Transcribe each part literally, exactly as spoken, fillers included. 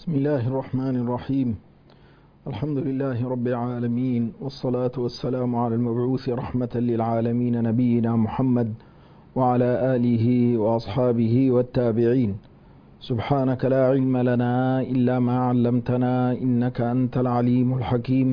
بسم الله الرحمن الرحيم. الحمد لله رب العالمين، والصلاة والسلام على المبعوث رحمة للعالمين نبينا محمد وعلى آله وأصحابه والتابعين. سبحانك لا علم لنا إلا ما علمتنا إنك أنت العليم الحكيم.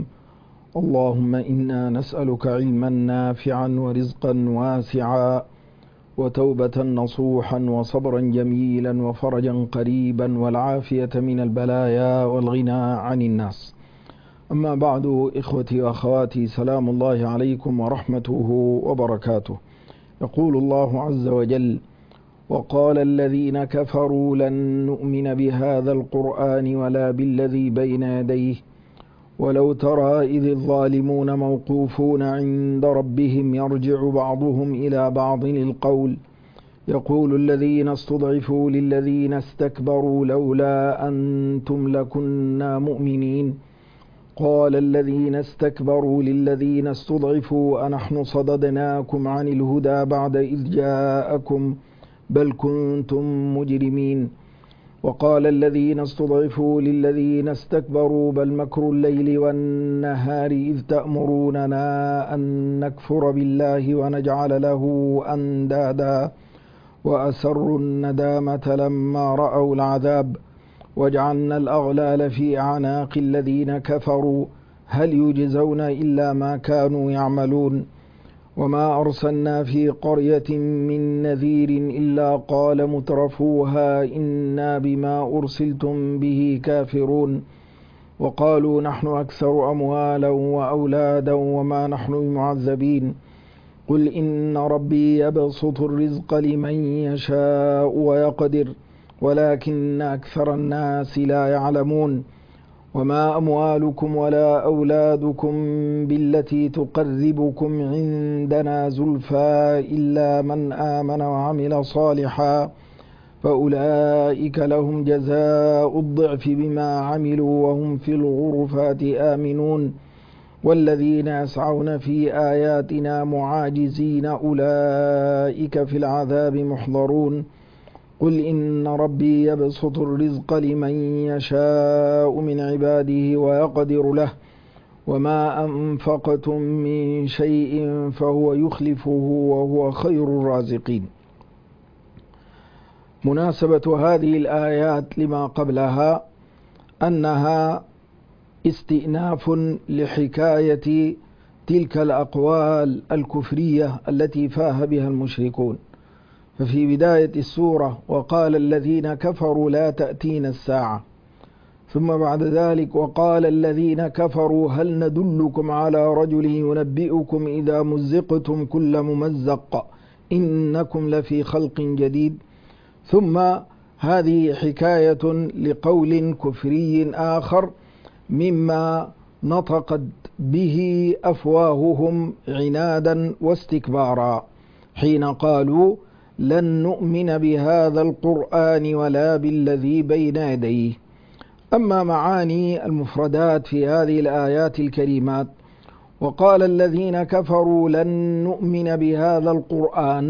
اللهم إنا نسألك علما نافعا ورزقا واسعا وتوبة نصوحا وصبرا جميلا وفرجا قريبا والعافية من البلايا والغنى عن الناس. أما بعد، إخوتي وأخواتي، سلام الله عليكم ورحمته وبركاته. يقول الله عز وجل: وقال الذين كفروا لن نؤمن بهذا القرآن ولا بالذي بين يديه ولو ترى إذ الظالمون موقوفون عند ربهم يرجع بعضهم إلى بعض القول يقول الذين استضعفوا للذين استكبروا لولا أنتم لكنا مؤمنين قال الذين استكبروا للذين استضعفوا أنحن صددناكم عن الهدى بعد إذ جاءكم بل كنتم مجرمين وقال الذين استضعفوا للذين استكبروا بل مكر الليل والنهار إذ تأمروننا أن نكفر بالله ونجعل له أندادا وأسروا الندامة لما رأوا العذاب وجعلنا الأغلال في أعناق الذين كفروا هل يجزون إلا ما كانوا يعملون وما أرسلنا في قرية من نذير إلا قال مترفوها إنا بما أرسلتم به كافرون وقالوا نحن أكثر أموالا وأولادا وما نحن بمعذبين قل إن ربي يبسط الرزق لمن يشاء ويقدر ولكن أكثر الناس لا يعلمون وما أموالكم ولا أولادكم بالتي تقربكم عندنا زلفى إلا من آمن وعمل صالحا فأولئك لهم جزاء الضعف بما عملوا وهم في الغرفات آمنون والذين يسعون في آياتنا معاجزين أولئك في العذاب محضرون قل إن ربي يبسط الرزق لمن يشاء من عباده ويقدر له وما أنفقتم من شيء فهو يخلفه وهو خير الرازقين. مناسبة هذه الآيات لما قبلها أنها استئناف لحكاية تلك الأقوال الكفرية التي فاه بها المشركون. ففي بداية السورة وقال الذين كفروا لا تأتينا الساعة، ثم بعد ذلك وقال الذين كفروا هل ندلكم على رجل ينبئكم إذا مزقتم كل ممزق إنكم لفي خلق جديد. ثم هذه حكاية لقول كفري آخر مما نطقت به أفواههم عنادا واستكبارا حين قالوا لن نؤمن بهذا القرآن ولا بالذي بين يديه. أما معاني المفردات في هذه الآيات الكريمات: وقال الذين كفروا لن نؤمن بهذا القرآن.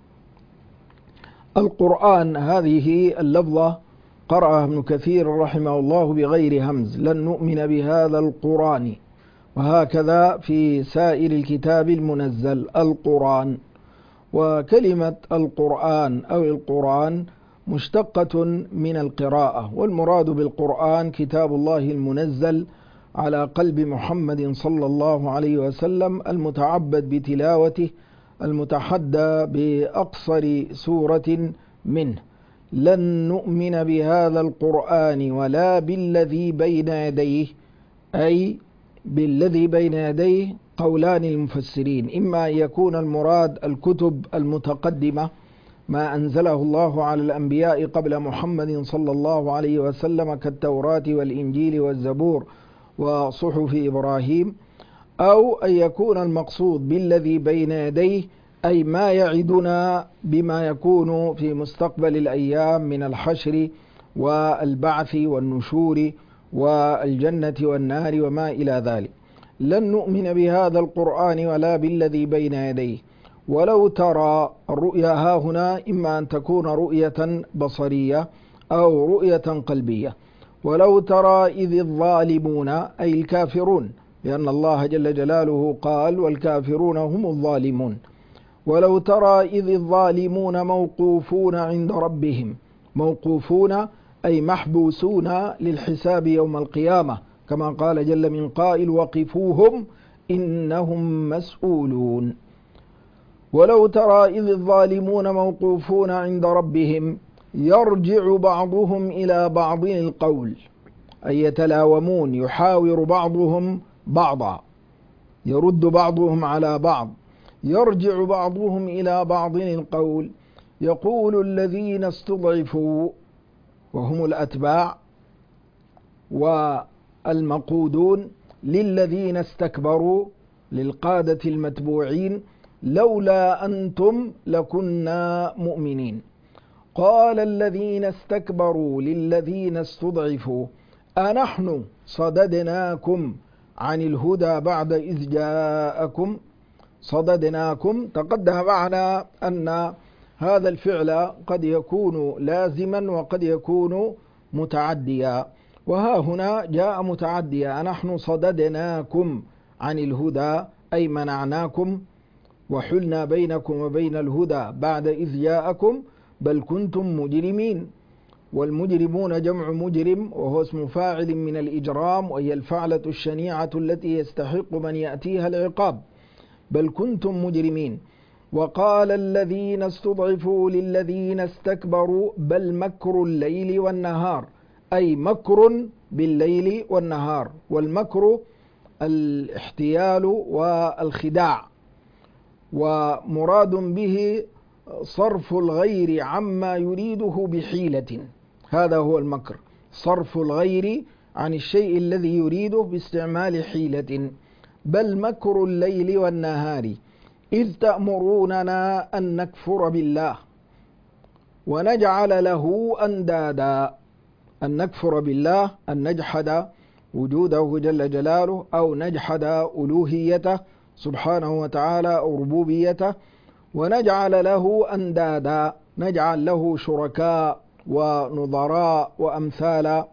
القرآن هذه اللفظة قرأها ابن كثير رحمه الله بغير همز: لن نؤمن بهذا القرآن، وهكذا في سائر الكتاب المنزل القرآن. وكلمة القرآن أو القرآن مشتقة من القراءة، والمراد بالقرآن كتاب الله المنزل على قلب محمد صلى الله عليه وسلم المتعبد بتلاوته المتحدى بأقصر سورة منه. لن نؤمن بهذا القرآن ولا بالذي بين يديه، أي بالذي بين يديه قولان المفسرين: إما أن يكون المراد الكتب المتقدمة ما أنزله الله على الأنبياء قبل محمد صلى الله عليه وسلم كالتوراة والإنجيل والزبور وصحف إبراهيم، أو أن يكون المقصود بالذي بين يديه أي ما يعدنا بما يكون في مستقبل الأيام من الحشر والبعث والنشور والجنة والنار وما إلى ذلك. لن نؤمن بهذا القرآن ولا بالذي بين يديه. ولو ترى، الرؤيا ها هنا إما أن تكون رؤية بصرية أو رؤية قلبية. ولو ترى إذ الظالمون أي الكافرون، لأن الله جل جلاله قال والكافرون هم الظالمون. ولو ترى إذ الظالمون موقوفون عند ربهم، موقوفون أي محبوسون للحساب يوم القيامة، كما قال جل من قائل وقفوهم إنهم مسؤولون. ولو ترى إذ الظالمون موقوفون عند ربهم يرجع بعضهم إلى بعض القول، أي يتلاومون، يحاور بعضهم بعضا، يرد بعضهم على بعض. يرجع بعضهم إلى بعض القول يقول الذين استضعفوا، وهم الأتباع والمقودون، للذين استكبروا، للقادة المتبوعين، لولا أنتم لكنا مؤمنين. قال الذين استكبروا للذين استضعفوا أنحن صددناكم عن الهدى بعد إذ جاءكم. صددناكم تقدم معنا أن هذا الفعل قد يكون لازما وقد يكون متعديا، وها هنا جاء متعديا. نحن صددناكم عن الهدى أي منعناكم وحلنا بينكم وبين الهدى بعد إذ جاءكم، بل كنتم مجرمين. والمجرمون جمع مجرم، وهو اسم فاعل من الإجرام، وهي الفعلة الشنيعة التي يستحق من يأتيها العقاب. بل كنتم مجرمين. وقال الذين استضعفوا للذين استكبروا بل مكر الليل والنهار، أي مكر بالليل والنهار. والمكر الاحتيال والخداع، ومراد به صرف الغير عما يريده بحيلة، هذا هو المكر، صرف الغير عن الشيء الذي يريده باستعمال حيلة. بل مكر الليل والنهار إذ تأمروننا أن نكفر بالله ونجعل له أندادا. أن نكفر بالله، أن نجحد وجوده جل جلاله، أو نجحد ألوهيته سبحانه وتعالى أو ربوبيته، ونجعل له أندادا، نجعل له شركاء ونظراء وأمثالا.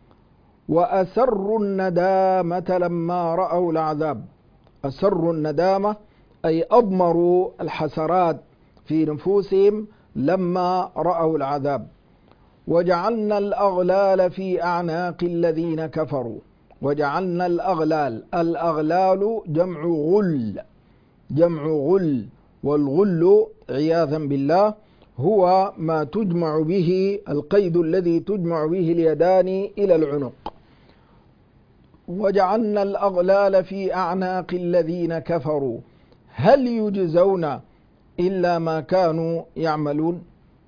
وأسروا الندامة لما رأوا العذاب. أسروا الندامة أي أضمروا الحسرات في نفوسهم لما رأوا العذاب. وجعلنا الأغلال في أعناق الذين كفروا. وجعلنا الأغلال، الأغلال جمع غل، جمع غل، والغل عياذا بالله هو ما تجمع به، القيد الذي تجمع به اليدان إلى العنق. وجعلنا الأغلال في أعناق الذين كفروا هل يجزون إلا ما كانوا يعملون.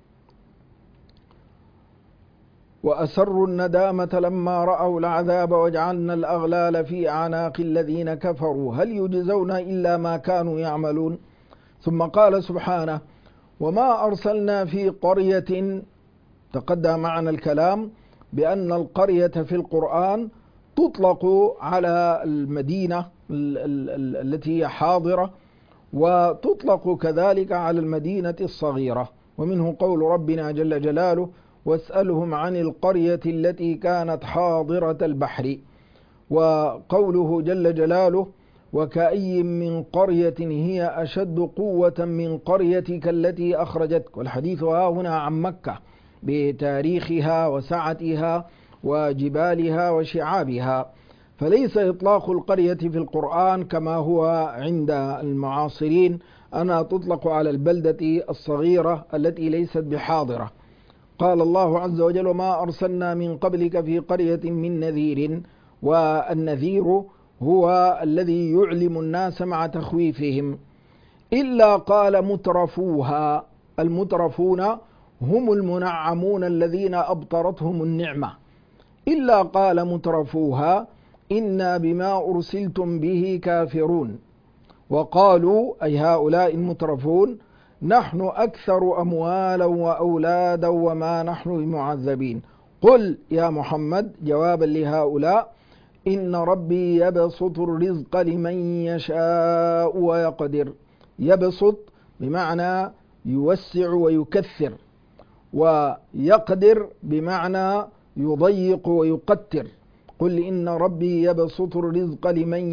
وأسروا الندامة لما رأوا العذاب وجعلنا الأغلال في أعناق الذين كفروا هل يجزون إلا ما كانوا يعملون. ثم قال سبحانه وما أرسلنا في قرية. تقدم معنا الكلام بأن القرية في القرآن تطلق على المدينة التي هي حاضرة، وتطلق كذلك على المدينة الصغيرة. ومنه قول ربنا جل جلاله واسألهم عن القرية التي كانت حاضرة البحر. وقوله جل جلاله وكأي من قرية هي أشد قوة من قريتك التي أخرجتك. والحديث ها هنا عن مكة بتاريخها وسعتها وجبالها وشعابها، فليس إطلاق القرية في القرآن كما هو عند المعاصرين أنها تطلق على البلدة الصغيرة التي ليست بحاضرة. قال الله عز وجل وما أرسلنا من قبلك في قرية من نذير. والنذير هو الذي يعلم الناس مع تخويفهم. إلا قال مترفوها. المترفون هم المنعمون الذين أبطرتهم النعمة. إلا قال مترفوها إنا بما أرسلتم به كافرون. وقالوا أي هؤلاء المترفون نحن أكثر أموالا وأولادا وما نحن بمعذبين. قل يا محمد جوابا لهؤلاء إن ربي يبسط الرزق لمن يشاء ويقدر. يبسط بمعنى يوسع ويكثر، ويقدر بمعنى يضيق ويقتر. قل إن ربي يبسط الرزق لمن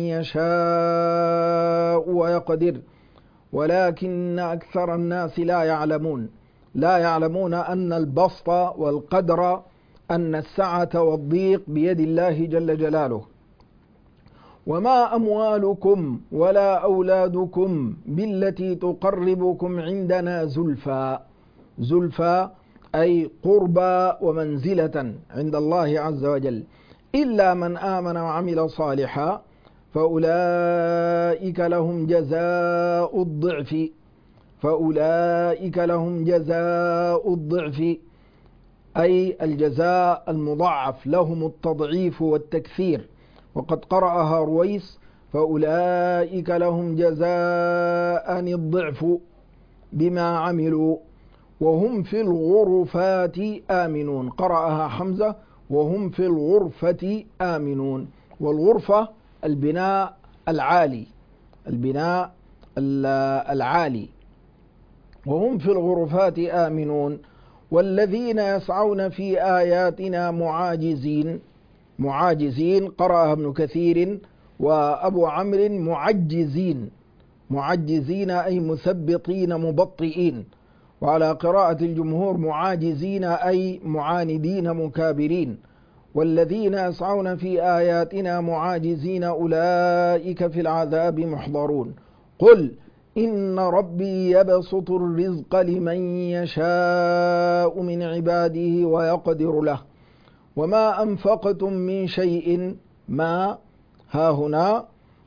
يشاء ويقدر ولكن أكثر الناس لا يعلمون لا يعلمون أن البسط والقدر، أن السعة والضيق بيد الله جل جلاله. وما أموالكم ولا أولادكم بالتي تقربكم عندنا زلفى، زلفى أي قربى ومنزلة عند الله عز وجل، إلا من آمن وعمل صالحا فأولئك لهم جزاء الضعف فأولئك لهم جزاء الضعف أي الجزاء المضاعف، لهم التضعيف والتكثير. وقد قرأها رويس فأولئك لهم جزاء الضعف بما عملوا وهم في الغرفات آمنون. قرأها حمزة وهم في الغرفة آمنون، والغرفة البناء العالي، البناء العالي، وهم في الغرفات آمنون. والذين يسعون في آياتنا معاجزين، معاجزين قرأها ابن كثير وأبو عمرو معجزين، معجزين أي مثبطين مبطئين، وعلى قراءة الجمهور معاجزين أي معاندين مكابرين. والذين يسعون في آياتنا معاجزين أولئك في العذاب محضرون. قل إن ربي يبسط الرزق لمن يشاء من عباده ويقدر له وما أنفقتم من شيء، ما ها هنا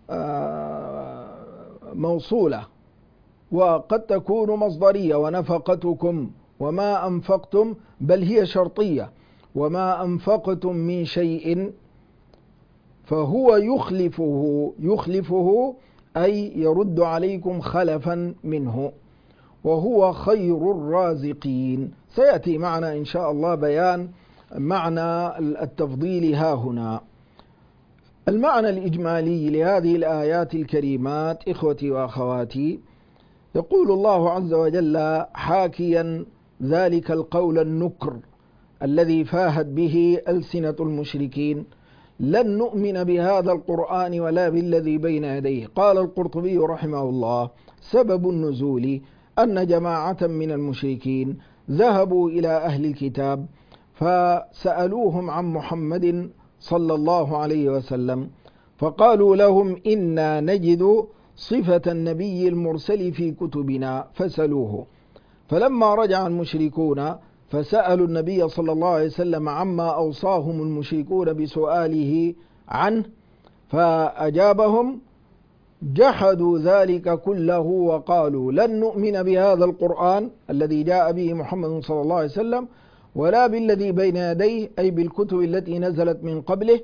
موصولة وقد تكون مصدرية، ونفقتكم وما أنفقتم بل هي شرطية، وما أنفقتم من شيء فهو يخلفه، يخلفه أي يرد عليكم خلفا منه، وهو خير الرازقين. سيأتي معنا إن شاء الله بيان معنى التفضيل ها هنا. المعنى الإجمالي لهذه الآيات الكريمات إخوتي وأخواتي، يقول الله عز وجل حاكيا ذلك القول النكر الذي فاهت به ألسنة المشركين: لن نؤمن بهذا القرآن ولا بالذي بين يديه. قال القرطبي رحمه الله: سبب النزول أن جماعة من المشركين ذهبوا إلى أهل الكتاب فسألوهم عن محمد صلى الله عليه وسلم، فقالوا لهم: إنا نجد صفة النبي المرسل في كتبنا فسألوه. فلما رجع المشركون فسألوا النبي صلى الله عليه وسلم عما أوصاهم المشركون بسؤاله عنه، فأجابهم: جحدوا ذلك كله وقالوا: لن نؤمن بهذا القرآن الذي جاء به محمد صلى الله عليه وسلم ولا بالذي بين يديه، أي بالكتب التي نزلت من قبله.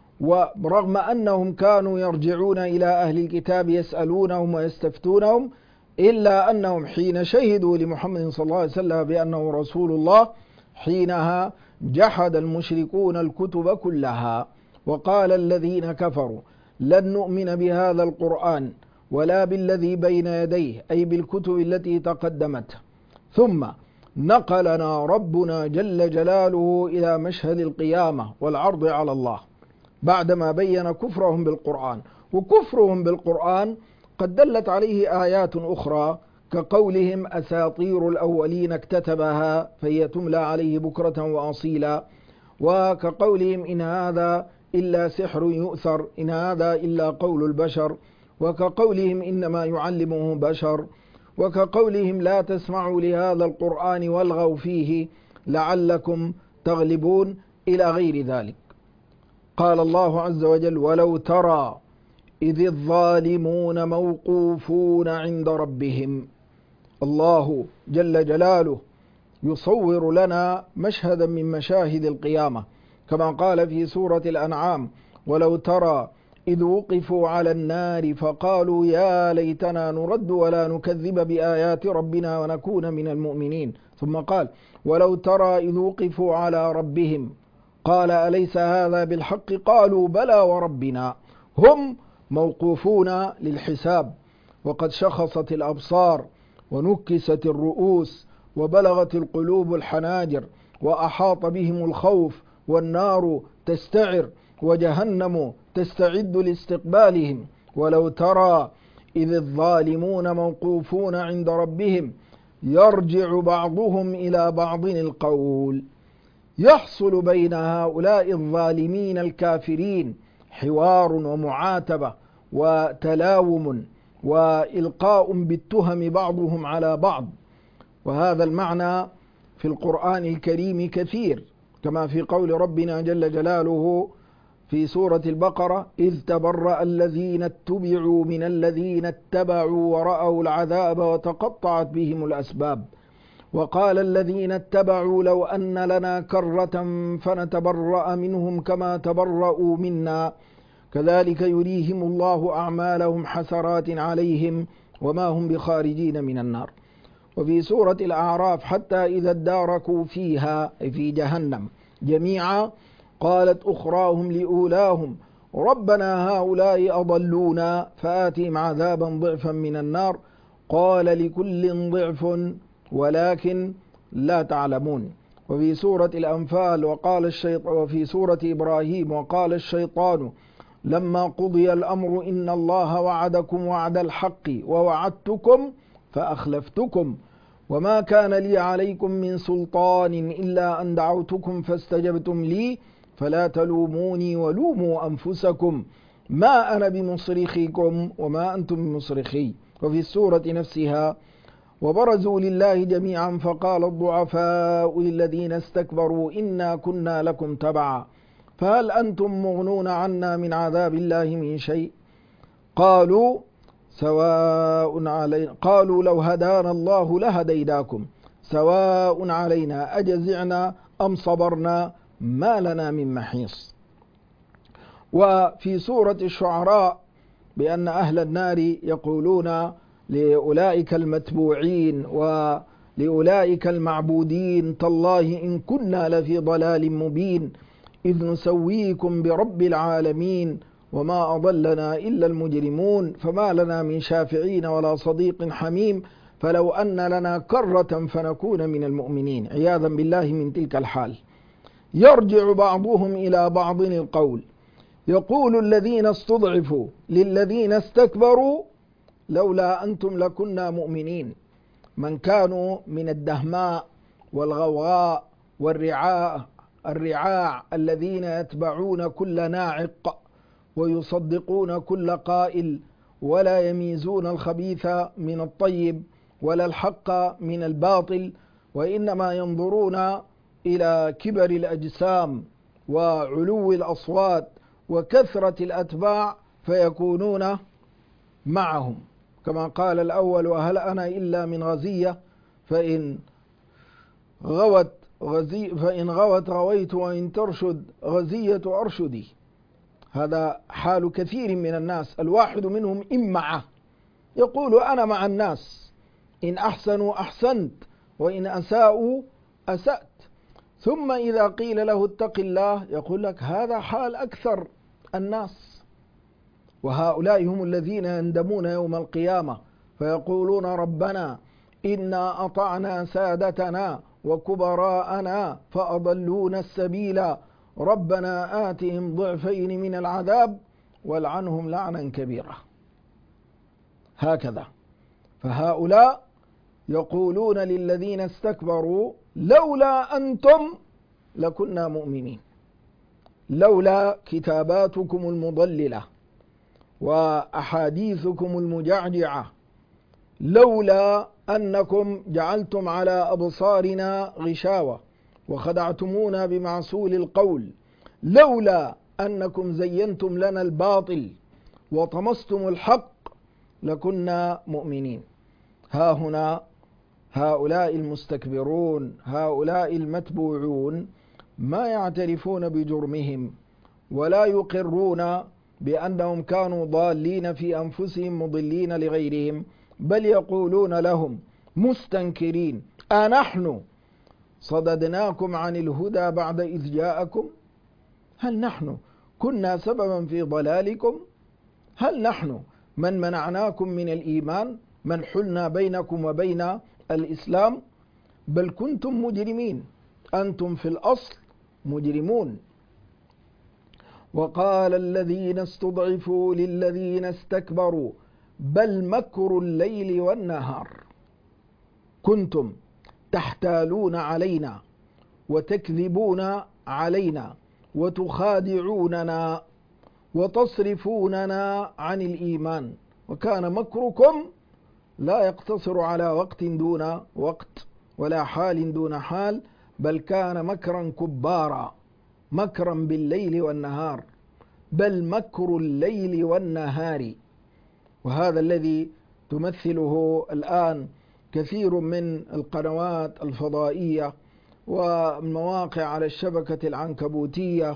ورغم أنهم كانوا يرجعون إلى أهل الكتاب يسألونهم ويستفتونهم، إلا أنهم حين شهدوا لمحمد صلى الله عليه وسلم بأنه رسول الله حينها جحد المشركون الكتب كلها. وقال الذين كفروا: لن نؤمن بهذا القرآن ولا بالذي بين يديه، أي بالكتب التي تقدمت. ثم نقلنا ربنا جل جلاله إلى مشهد القيامة والعرض على الله بعدما بين كفرهم بالقرآن. وكفرهم بالقرآن قد دلت عليه آيات أخرى، كقولهم: أساطير الأولين اكتتبها فهي تملى عليه بكرة وأصيلا، وكقولهم: إن هذا إلا سحر يؤثر، إن هذا إلا قول البشر، وكقولهم: إنما يعلمه بشر، وكقولهم: لا تسمعوا لهذا القرآن والغوا فيه لعلكم تغلبون، إلى غير ذلك. قال الله عز وجل: ولو ترى إذ الظالمون موقوفون عند ربهم. الله جل جلاله يصور لنا مشهدا من مشاهد القيامة، كما قال في سورة الأنعام: ولو ترى إذ وقفوا على النار فقالوا يا ليتنا نرد ولا نكذب بآيات ربنا ونكون من المؤمنين. ثم قال: ولو ترى إذ وقفوا على ربهم قال أليس هذا بالحق؟ قالوا بلى وربنا. هم موقوفون للحساب، وقد شخصت الأبصار ونكست الرؤوس وبلغت القلوب الحناجر وأحاط بهم الخوف والنار تستعر وجهنم تستعد لاستقبالهم. ولو ترى إذ الظالمون موقوفون عند ربهم يرجع بعضهم إلى بعض القول. يحصل بين هؤلاء الظالمين الكافرين حوار ومعاتبة وتلاوم وإلقاء بالتهم بعضهم على بعض. وهذا المعنى في القرآن الكريم كثير، كما في قول ربنا جل جلاله في سورة البقرة: إذ تبرأ الذين اتبعوا من الذين اتبعوا ورأوا العذاب وتقطعت بهم الأسباب وقال الذين اتبعوا لو أن لنا كرة فنتبرأ منهم كما تبرأوا منا كذلك يريهم الله أعمالهم حسرات عليهم وما هم بخارجين من النار. وفي سورة الأعراف: حتى إذا اداركوا فيها في جهنم جميعا قالت أخراهم لأولاهم ربنا هؤلاء أضلونا فآتهم عذابا ضعفا من النار قال لكل ضعف ولكن لا تعلمون. وفي سورة الأنفال وقال الشيطان وفي سورة إبراهيم: وقال الشيطان لما قضي الأمر إن الله وعدكم وعد الحق ووعدتكم فأخلفتكم وما كان لي عليكم من سلطان إلا أن دعوتكم فاستجبتم لي فلا تلوموني ولوموا أنفسكم ما أنا بمصرخكم وما أنتم بمصرخي. وفي السورة نفسها: وبرزوا لله جميعا فقال الضعفاء للذين استكبروا إنا كنا لكم تبعا فهل أنتم مغنون عنا من عذاب الله من شيء قالوا سواء علينا قالوا لو هدانا الله لهديناكم سواء علينا أجزعنا أم صبرنا ما لنا من محيص. وفي سورة الشعراء بأن أهل النار يقولون لأولئك المتبوعين ولأولئك المعبودين تالله إن كنا لفي ضلال مبين إذ نسويكم برب العالمين وما أضلنا إلا المجرمون فما لنا من شافعين ولا صديق حميم فلو أن لنا كرة فنكون من المؤمنين. عياذا بالله من تلك الحال. يرجع بعضهم إلى بعض القول يقول الذين استضعفوا للذين استكبروا لولا أنتم لكنا مؤمنين. من كانوا من الدهماء والغوغاء والرعاع الرعاع الذين يتبعون كل ناعق ويصدقون كل قائل ولا يميزون الخبيث من الطيب ولا الحق من الباطل وإنما ينظرون إلى كبر الأجسام وعلو الأصوات وكثرة الأتباع فيكونون معهم، كما قال الأول: وهل أنا إلا من غزية فإن غوت غزي فإن غوت غويت وإن ترشد غزية أرشدي. هذا حال كثير من الناس، الواحد منهم إمعة يقول أنا مع الناس، إن أحسنوا أحسنت وإن أساءوا أسأت، ثم إذا قيل له اتق الله يقول لك هذا حال أكثر الناس. وهؤلاء هم الذين يندمون يوم القيامة فيقولون ربنا إنا أطعنا سادتنا وكبراءنا فأضلونا السبيل ربنا آتهم ضعفين من العذاب والعنهم لعنا كبيرا. هكذا فهؤلاء يقولون للذين استكبروا لولا أنتم لكنا مؤمنين، لولا كتاباتكم المضللة وأحاديثكم المجعجعة، لولا أنكم جعلتم على أبصارنا غشاوة وخدعتمونا بمعسول القول، لولا أنكم زينتم لنا الباطل وطمستم الحق لكنا مؤمنين. ها هنا هؤلاء المستكبرون هؤلاء المتبوعون ما يعترفون بجرمهم ولا يقرون بأنهم كانوا ضالين في أنفسهم مضلين لغيرهم، بل يقولون لهم مستنكرين أنحن صددناكم عن الهدى بعد إذ جاءكم؟ هل نحن كنا سببا في ضلالكم؟ هل نحن من منعناكم من الإيمان، من حلنا بينكم وبين الإسلام؟ بل كنتم مجرمين، أنتم في الأصل مجرمون. وقال الذين استضعفوا للذين استكبروا بل مكر الليل والنهار كنتم تحتالون علينا وتكذبون علينا وتخادعوننا وتصرفوننا عن الإيمان وكان مكركم لا يقتصر على وقت دون وقت ولا حال دون حال، بل كان مكرا كبارا، مكرا بالليل والنهار، بل مكر الليل والنهار. وهذا الذي تمثله الآن كثير من القنوات الفضائية والمواقع على الشبكة العنكبوتية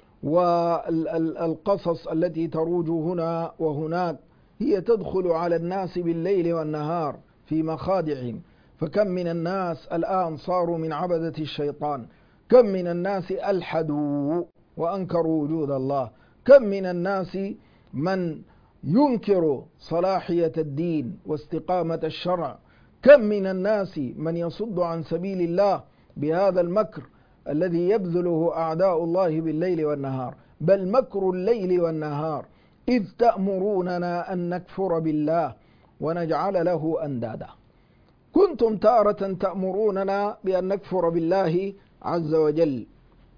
والقصص التي تروج هنا وهناك، هي تدخل على الناس بالليل والنهار في مخادعهم. فكم من الناس الآن صاروا من عبدة الشيطان، كم من الناس ألحدوا وأنكروا وجود الله، كم من الناس من ينكر صلاحية الدين واستقامة الشرع، كم من الناس من يصد عن سبيل الله بهذا المكر الذي يبذله أعداء الله بالليل والنهار. بل مكر الليل والنهار إذ تأمروننا أن نكفر بالله ونجعل له أندادا. كنتم تارة تأمروننا بأن نكفر بالله عز وجل،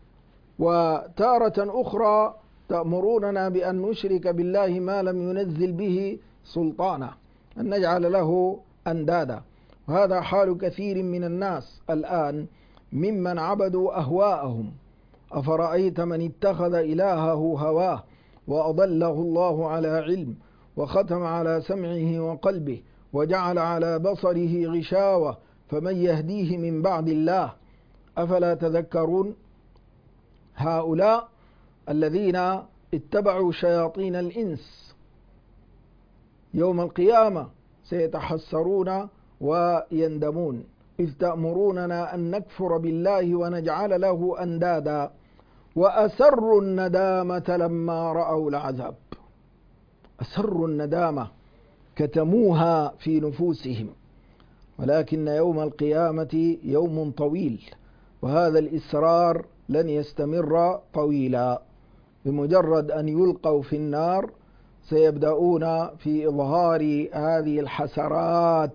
وتارة أخرى تأمروننا بأن نشرك بالله ما لم ينزل به سلطانا، أن نجعل له أندادا. وهذا حال كثير من الناس الآن ممن عبدوا أهواءهم. أفرأيت من اتخذ إلهه هواه وأضله الله على علم وختم على سمعه وقلبه وجعل على بصره غشاوة فمن يهديه من بعد الله أفلا تذكرون؟ هؤلاء الذين اتبعوا شياطين الإنس يوم القيامة سيتحسرون ويندمون. إذ تأمروننا أن نكفر بالله ونجعل له أندادا وأسروا الندامة لما رأوا العذاب. أسروا الندامة، كتموها في نفوسهم، ولكن يوم القيامة يوم طويل، وهذا الإسرار لن يستمر طويلا. بمجرد أن يلقوا في النار سيبدأون في إظهار هذه الحسرات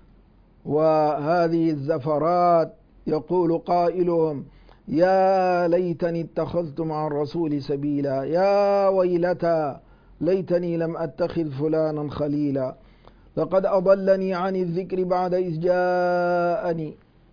وهذه الزفرات. يقول قائلهم يا ليتني اتخذت مع الرسول سبيلا، يا ويلتى ليتني لم أتخذ فلانا خليلا، لقد أضلني عن الذكر بعد إذ جاءني.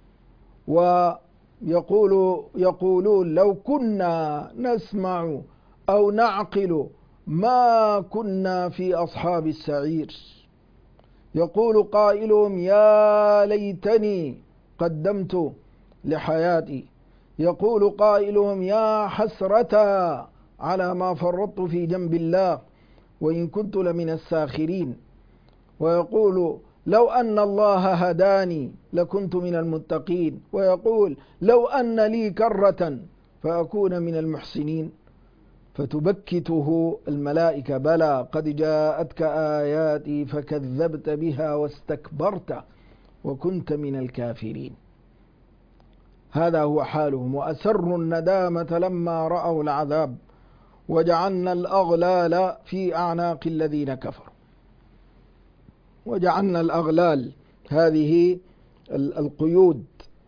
ويقول يقولون لو كنا نسمع أو نعقل ما كنا في أصحاب السعير. يقول قائلهم يا ليتني قدمت لحياتي. يقول قائلهم يا حسرة على ما فرطت في جنب الله وإن كنت لمن الساخرين. ويقول لو أن الله هداني لكنت من المتقين. ويقول لو أن لي كرة فأكون من المحسنين. فتبكته الملائكة بلى قد جاءتك آياتي فكذبت بها واستكبرت وكنت من الكافرين. هذا هو حالهم. وأسروا الندامة لما رأوا العذاب وجعلنا الأغلال في أعناق الذين كفروا. وجعلنا الأغلال، هذه القيود،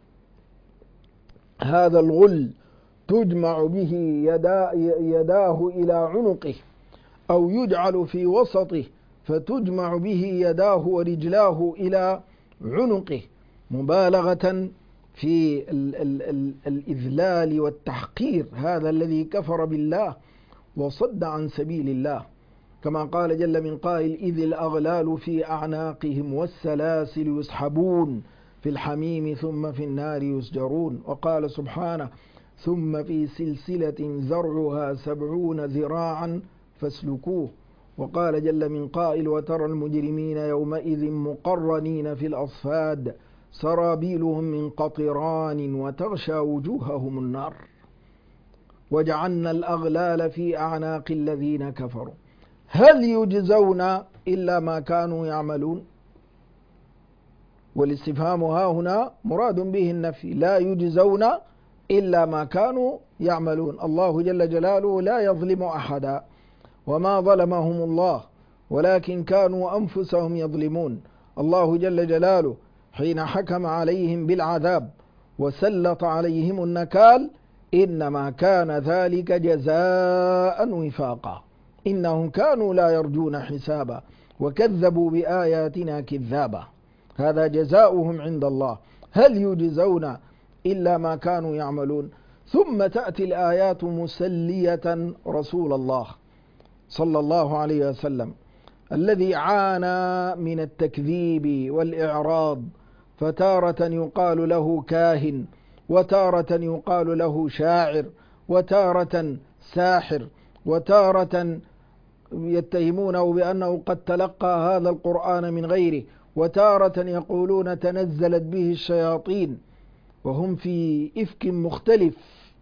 هذا الغل تجمع به يدا يداه إلى عنقه أو يجعل في وسطه فتجمع به يداه ورجلاه إلى عنقه مبالغة في ال ال ال الإذلال والتحقير هذا الذي كفر بالله وصد عن سبيل الله. كما قال جل من قائل إذ الأغلال في أعناقهم والسلاسل يسحبون في الحميم ثم في النار يسجرون. وقال سبحانه ثم في سلسلة ذرعها سبعون ذراعا فاسلكوه. وقال جل من قائل وترى المجرمين يومئذ مقرنين في الأصفاد سرابيلهم من قطران وتغشى وجوههم النار. وجعلنا الأغلال في أعناق الذين كفروا هل يجزون إلا ما كانوا يعملون. والاستفهام ها هنا مراد به النفي، لا يجزون إلا ما كانوا يعملون. الله جل جلاله لا يظلم أحدا، وما ظلمهم الله ولكن كانوا أنفسهم يظلمون. الله جل جلاله حين حكم عليهم بالعذاب وسلط عليهم النكال إنما كان ذلك جزاء وفاقا، إنهم كانوا لا يرجون حسابا وكذبوا بآياتنا كذابا، هذا جزاؤهم عند الله، هل يجزون إلا ما كانوا يعملون. ثم تأتي الآيات مسلية رسول الله صلى الله عليه وسلم الذي عانى من التكذيب والإعراض، فتارة يقال له كاهن، وتارة يقال له شاعر، وتارة ساحر، وتارة يتهمونه بأنه قد تلقى هذا القرآن من غيره، وتارة يقولون تنزلت به الشياطين، وهم في إفك مختلف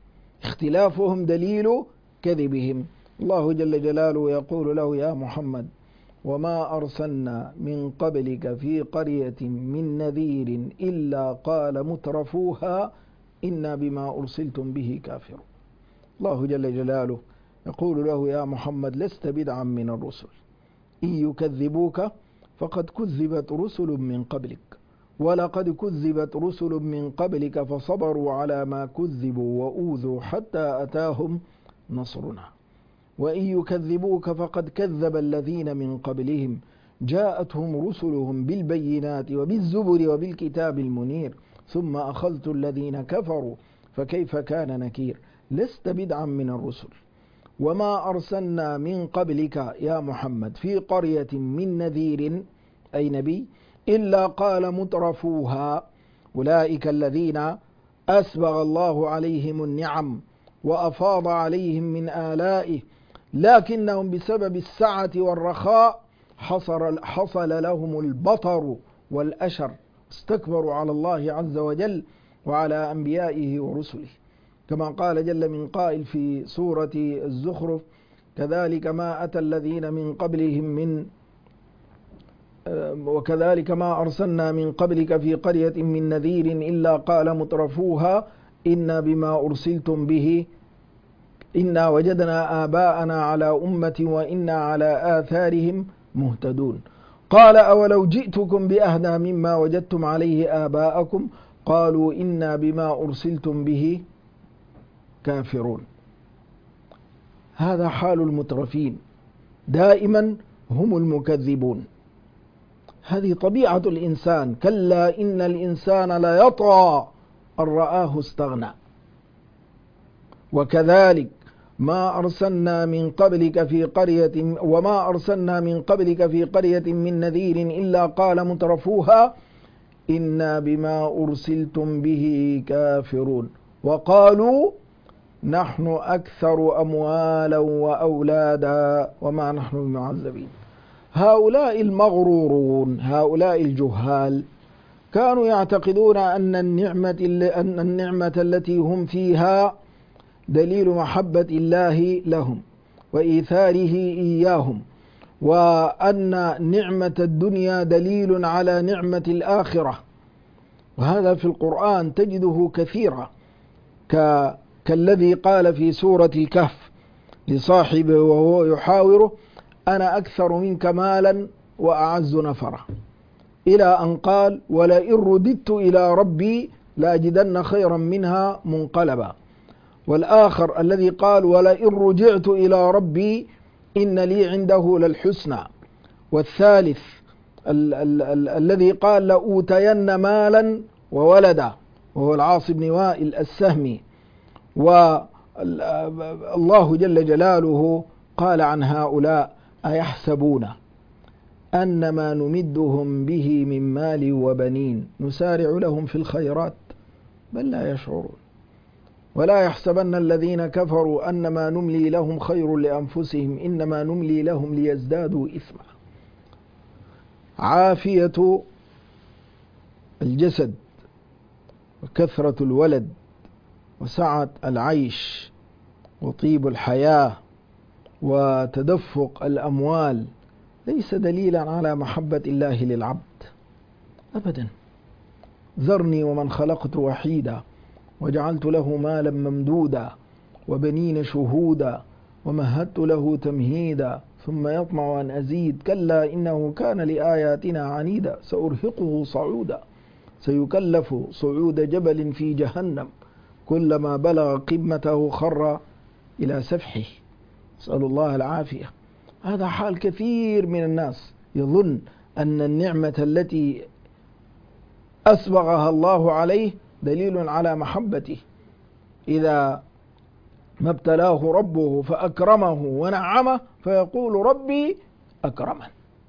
اختلافهم دليل كذبهم. الله جل جلاله يقول له يا محمد وما أرسلنا من قبلك في قرية من نذير إلا قال مترفوها إنا بما أرسلتم به كافرون. الله جل جلاله يقول له يا محمد لست بدعا من الرسل، إن يكذبوك فقد كذبت رسل من قبلك، ولقد كذبت رسل من قبلك فصبروا على ما كذبوا وأوذوا حتى أتاهم نصرنا، وإن يكذبوك فقد كذب الذين من قبلهم جاءتهم رسلهم بالبينات وبالزبر وبالكتاب المنير ثم أخذت الذين كفروا فكيف كان نكير. لست بدعا من الرسل، وما أرسلنا من قبلك يا محمد في قرية من نذير أي نبي إلا قال مترفوها، أولئك الذين أسبغ الله عليهم النعم وأفاض عليهم من آلائه، لكنهم بسبب السعة والرخاء حصل, حصل لهم البطر والأشر، استكبروا على الله عز وجل وعلى أنبيائه ورسله، كما قال جل من قائل في سورة الزخرف كذلك ما أتى الذين من قبلهم من وكذلك ما أرسلنا من قبلك في قرية من نذير إلا قال مترفوها إنا بما أرسلتم به إنا وجدنا آباءنا على أمة وإنا على آثارهم مهتدون. قال أولو جئتكم بأهدى مما وجدتم عليه آباءكم قالوا إنا بما أرسلتم به كافرون. هذا حال المترفين، دائما هم المكذبون، هذه طبيعة الإنسان، كلا إن الإنسان لا يطغى أن رآه استغنى. وكذلك ما أرسلنا من قبلك في قرية وما أرسلنا من قبلك في قرية من نذير إلا قال مترفوها إنا بما أرسلتم به كافرون وقالوا نحن أكثر أموالا وأولادا وما نحن بمعذبين. هؤلاء المغرورون، هؤلاء الجهال كانوا يعتقدون أن النعمة, أن النعمة التي هم فيها دليل محبة الله لهم وإيثاره إياهم، وأن نعمة الدنيا دليل على نعمة الآخرة، وهذا في القرآن تجده كثيرا، كالذي قال في سورة الكهف لصاحبه وهو يحاوره أنا أكثر منك مالا وأعز نفرا، إلى أن قال ولئن رددت إلى ربي لأجدن خيرا منها منقلبا. والآخر الذي قال ولئن رجعت إلى ربي إن لي عنده للحسنى. والثالث ال- ال- ال- الذي قال لأوتين مالا وولدا وهو العاص بن وائل السهمي. والله جل جلاله قال عن هؤلاء أيحسبون أنما نمدهم به من مال وبنين نسارع لهم في الخيرات بل لا يشعرون ولا يحسبن الذين كفروا أنما نملي لهم خير لأنفسهم إنما نملي لهم ليزدادوا إثما. عافية الجسد وكثرة الولد وسعة العيش وطيب الحياة وتدفق الأموال ليس دليلا على محبة الله للعبد أبدا. ذرني ومن خلقت وحيدا وجعلت له مالا ممدودا وبنين شهودا ومهدت له تمهيدا ثم يطمع أن أزيد كلا إنه كان لآياتنا عنيدا سأرهقه صعودا سيكلف صعود جبل في جهنم كلما بلغ قمته خر إلى سفحه. أسأل الله العافية. هذا حال كثير من الناس، يظن أن النعمة التي أسبغها الله عليه دليل على محبته. إذا ما ابتلاه ربه فأكرمه ونعمه فيقول ربي أكرمن.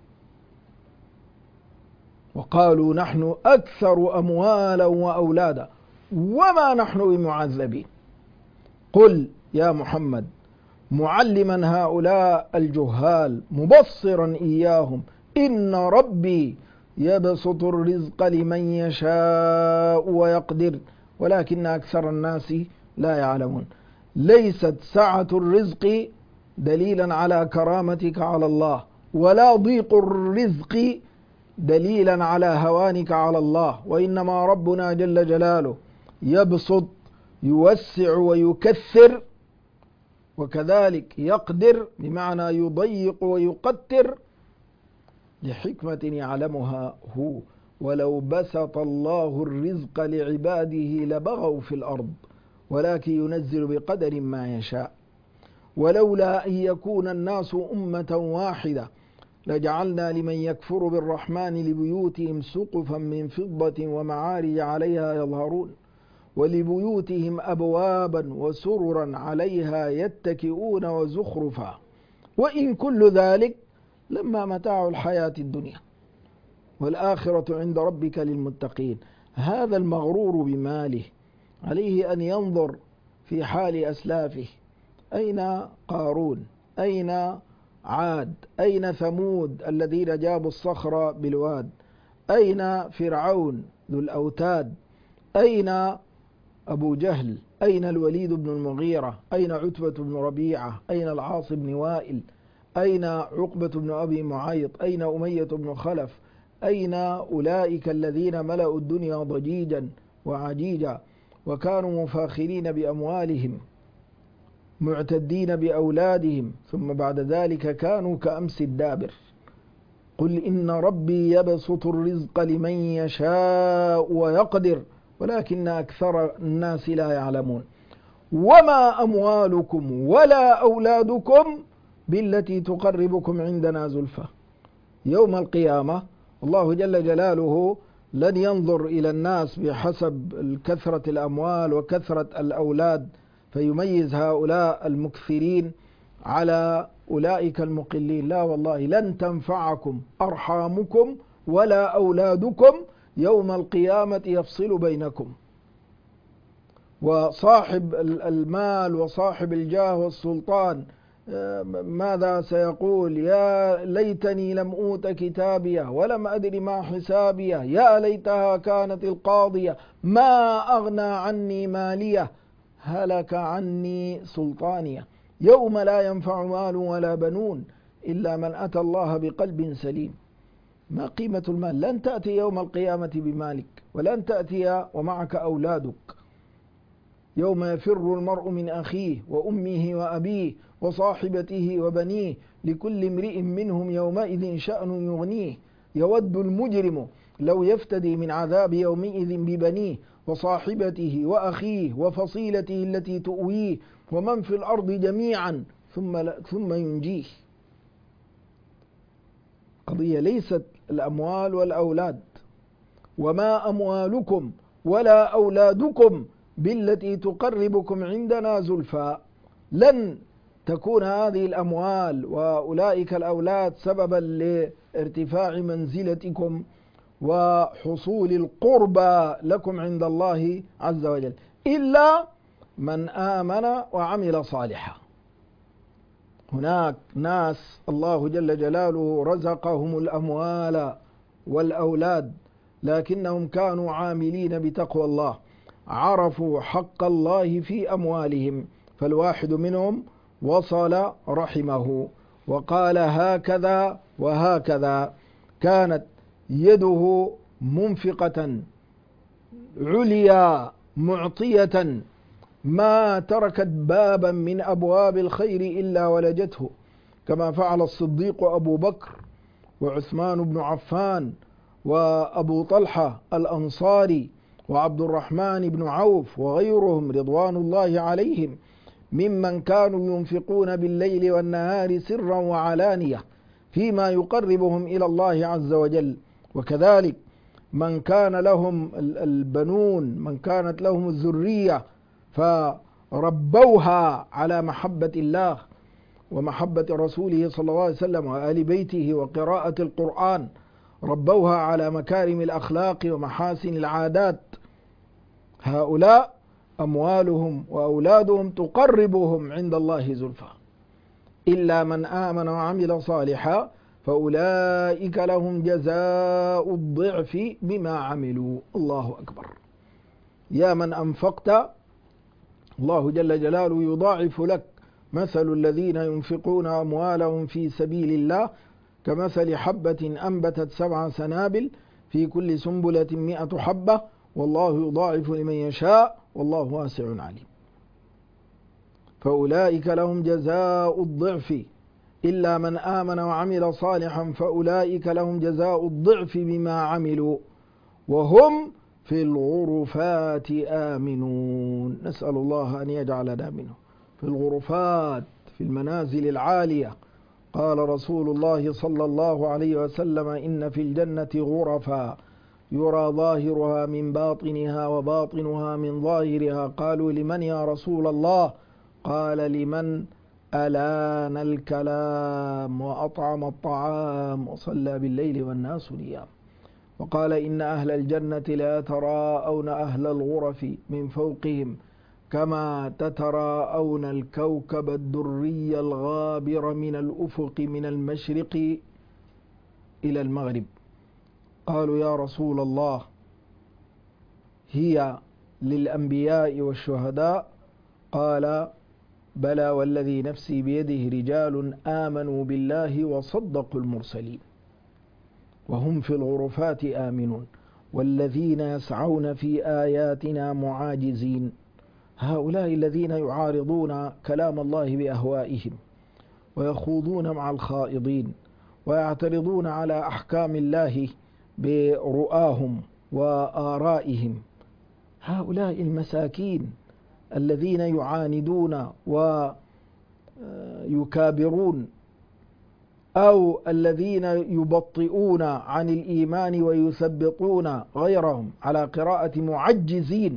وقالوا نحن أكثر أموالا وأولادا وما نحن بمعذبين. قل يا محمد معلما هؤلاء الجهال مبصرا إياهم إن ربي يبسط الرزق لمن يشاء ويقدر ولكن أكثر الناس لا يعلمون. ليست سعة الرزق دليلا على كرامتك على الله، ولا ضيق الرزق دليلا على هوانك على الله، وإنما ربنا جل جلاله يبسط يوسع ويكثر، وكذلك يقدر بمعنى يضيق ويقتر لحكمة يعلمها هو. ولو بسط الله الرزق لعباده لبغوا في الأرض ولكن ينزل بقدر ما يشاء. ولولا أن يكون الناس أمة واحدة لجعلنا لمن يكفر بالرحمن لبيوتهم سقفا من فضة ومعارج عليها يظهرون ولبيوتهم أبوابا وسررا عليها يتكئون وزخرفا وإن كل ذلك لما متاع الحياة الدنيا والآخرة عند ربك للمتقين. هذا المغرور بماله عليه أن ينظر في حال أسلافه. أين قارون؟ أين عاد؟ أين ثمود الذين جابوا الصخر بالواد؟ أين فرعون ذو الأوتاد؟ أين أبو جهل؟ أين الوليد بن المغيرة؟ أين عتبة بن ربيعة؟ أين العاص بن وائل؟ أين عقبة بن أبي معيط؟ أين أمية بن خلف؟ أين أولئك الذين ملأوا الدنيا ضجيجا وعجيجا وكانوا مفاخرين بأموالهم معتدين بأولادهم ثم بعد ذلك كانوا كأمس الدابر؟ قل إن ربي يبسط الرزق لمن يشاء ويقدر ولكن أكثر الناس لا يعلمون. وما أموالكم ولا أولادكم بالتي تقربكم عندنا زلفى. يوم القيامة الله جل جلاله لن ينظر إلى الناس بحسب كثرة الأموال وكثرة الأولاد فيميز هؤلاء المكثرين على أولئك المقلين. لا والله، لن تنفعكم أرحامكم ولا أولادكم يوم القيامة يفصل بينكم. وصاحب المال وصاحب الجاه والسلطان ماذا سيقول؟ يا ليتني لم أوت كتابيه ولم أدر ما حسابيه يا ليتها كانت القاضية ما أغنى عني ماليه هلك عني سلطانيه. يوم لا ينفع مال ولا بنون إلا من أتى الله بقلب سليم. ما قيمة المال؟ لن تأتي يوم القيامة بمالك ولن تأتي ومعك أولادك. يوم يفر المرء من أخيه وأمه وأبيه وصاحبته وبنيه لكل امرئ منهم يومئذ شأن يغنيه يود المجرم لو يفتدي من عذاب يومئذ ببنيه وصاحبته وأخيه وفصيلته التي تؤويه ومن في الأرض جميعا ثم, ثم ينجيه. قضية ليست الأموال والأولاد. وما أموالكم ولا أولادكم بالتي تقربكم عندنا زلفى. لن تكون هذه الأموال وأولئك الأولاد سببا لارتفاع منزلتكم وحصول القربى لكم عند الله عز وجل إلا من آمن وعمل صالحا. هناك ناس الله جل جلاله رزقهم الأموال والأولاد لكنهم كانوا عاملين بتقوى الله، عرفوا حق الله في أموالهم، فالواحد منهم وصل رحمه وقال هكذا وهكذا، كانت يده منفقة عليا معطية ما تركت بابا من أبواب الخير إلا ولجته، كما فعل الصديق أبو بكر وعثمان بن عفان وأبو طلحة الأنصاري وعبد الرحمن بن عوف وغيرهم رضوان الله عليهم ممن كانوا ينفقون بالليل والنهار سرا وعلانية فيما يقربهم إلى الله عز وجل. وكذلك من كان لهم البنون، من كانت لهم الذرية فربوها على محبة الله ومحبة رسوله صلى الله عليه وسلم وآل بيته وقراءة القرآن، ربوها على مكارم الأخلاق ومحاسن العادات، هؤلاء أموالهم وأولادهم تقربهم عند الله زلفى. إلا من آمن وعمل صالحا فأولئك لهم جزاء الضعف بما عملوا. الله أكبر. يا من أنفقت الله جل جلاله يضاعف لك. مثل الذين ينفقون أموالهم في سبيل الله كمثل حبة أنبتت سبع سنابل في كل سنبلة مئة حبة والله يضاعف لمن يشاء والله واسع عليم. فأولئك لهم جزاء الضعف إلا من آمن وعمل صالحا فأولئك لهم جزاء الضعف بما عملوا وهم في الغرفات آمنون. نسأل الله أن يجعلنا منه. في الغرفات، في المنازل العالية. قال رسول الله صلى الله عليه وسلم: إن في الجنة غرفا يرى ظاهرها من باطنها وباطنها من ظاهرها. قالوا: لمن يا رسول الله؟ قال: لمن ألان الكلام وأطعم الطعام وصلى بالليل والناس نيام. وقال: إن أهل الجنة لا يتراءون أهل الغرف من فوقهم كما تتراءون الكوكب الدري الغابر من الأفق من المشرق إلى المغرب. قالوا: يا رسول الله، هي للأنبياء والشهداء؟ قال: بلى والذي نفسي بيده رجال آمنوا بالله وصدقوا المرسلين وهم في الغرفات آمنون والذين يسعون في آياتنا معاجزين. هؤلاء الذين يعارضون كلام الله بأهوائهم ويخوضون مع الخائضين ويعترضون على أحكام الله برؤاهم وآرائهم. هؤلاء المساكين الذين يعاندون ويكابرون أو الذين يبطئون عن الإيمان ويثبطون غيرهم على قراءة معجزين،